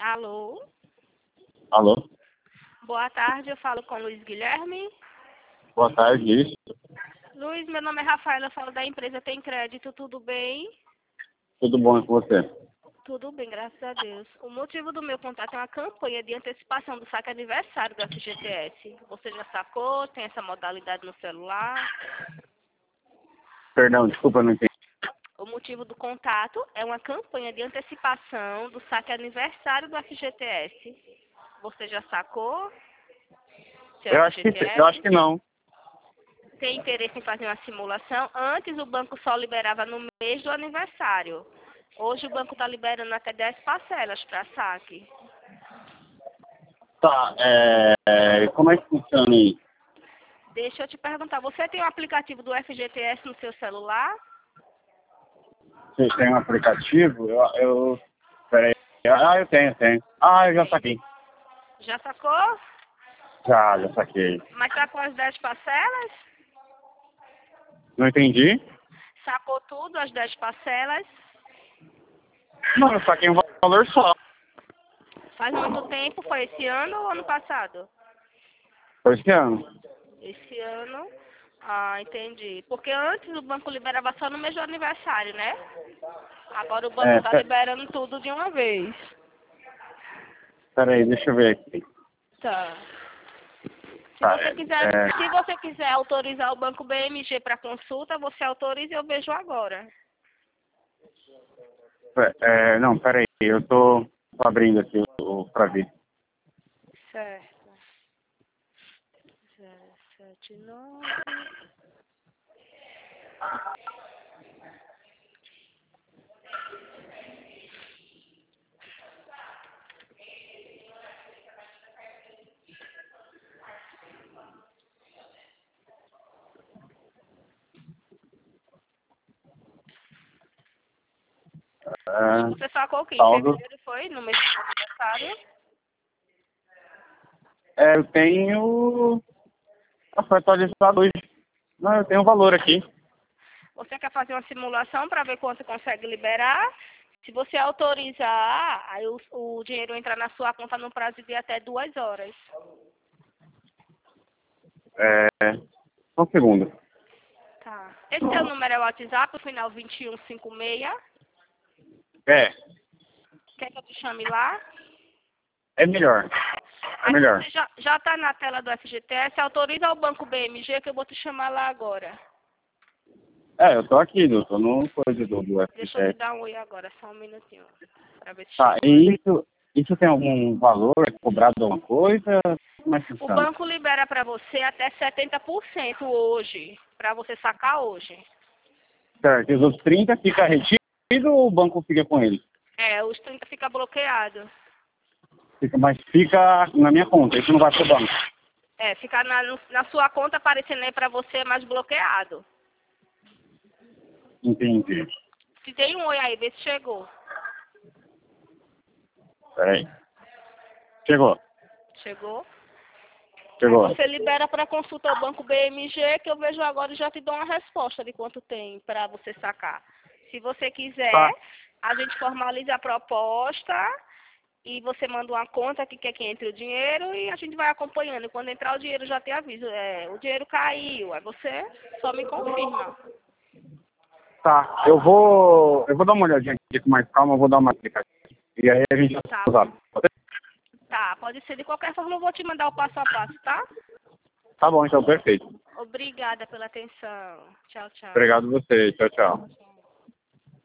Alô? Alô? Boa tarde, eu falo com o Luiz Guilherme. Boa tarde, isso. Luiz, meu nome é Rafaela, eu falo da empresa Tem Crédito, tudo bem? Tudo bom com você? Tudo bem, graças a Deus. O motivo do meu contato é uma campanha de antecipação do saque aniversário do FGTS. Você já sacou? Tem essa modalidade no celular? Perdão, desculpa, não entendi. O motivo do contato é uma campanha de antecipação do saque aniversário do FGTS. Você já sacou? Seu Eu FGTS? acho que não. Tem interesse em fazer uma simulação? Antes o banco só liberava no mês do aniversário. Hoje o banco está liberando até 10 parcelas para saque. Tá, como é que funciona aí? Deixa eu te perguntar, você tem o aplicativo do FGTS no seu celular? Você tem um aplicativo? Peraí. Eu tenho. Eu já saquei. Já sacou? Já saquei. Mas tá com as 10 parcelas? Não entendi? Sacou tudo, as 10 parcelas? Não, eu saquei um valor só. Faz muito tempo, foi esse ano ou ano passado? Foi esse ano. Esse ano. Ah, entendi. Porque antes o banco liberava só no mês do aniversário, né? Agora o banco tá liberando tudo de uma vez. Peraí, deixa eu ver aqui. Tá. Tá, Se você quiser autorizar o Banco BMG para consulta, você autoriza e eu vejo agora. Não, peraí, eu tô abrindo aqui pra ver. Certo. 079. Você sacou o que? Em Saldo. fevereiro foi? No mês do aniversário? Eu tenho... Foi atualizado hoje. Não, eu tenho um valor aqui. Você quer fazer uma simulação para ver quanto consegue liberar? Se você autorizar, aí o dinheiro entra na sua conta no prazo de até 2 horas. Só um segundo. Tá. Esse seu número é o WhatsApp, o final 2156. É Quer que eu te chame lá? melhor. Aí Melhor. você já está na tela do FGTS, autoriza o Banco BMG que eu vou te chamar lá agora. Eu tô aqui, eu tô no coisa do Deixa eu te FGTS. dar um oi agora, só um minutinho. Para ver se Tá, chegou aí. e isso tem algum valor? É cobrado alguma coisa? Como é que O funciona? banco libera para você até 70% hoje, para você sacar hoje. Certo, e os outros 30 fica retido ou o banco fica com ele? Os 30 fica bloqueado. Mas fica na minha conta, isso não vai pro banco. Fica na sua conta aparecendo aí para você, mas bloqueado. Entendi. Se tem um oi aí, vê se chegou. Peraí. Chegou. Chegou? Chegou. Aí você libera para consulta ao Banco BMG, que eu vejo agora e já te dou uma resposta de quanto tem para você sacar. Se você quiser, Tá. a gente formaliza a proposta e você manda uma conta que quer que entre o dinheiro e a gente vai acompanhando. E quando entrar o dinheiro, já te aviso. O dinheiro caiu, aí você só me confirma. Tá, eu vou dar uma olhadinha aqui com mais calma, eu vou dar uma explicação. E aí a gente Tá. vai. Tá, pode ser de qualquer forma, eu vou te mandar o passo a passo, tá? Tá bom, então, perfeito. Obrigada pela atenção. Tchau, tchau. Obrigado a você. Tchau, tchau.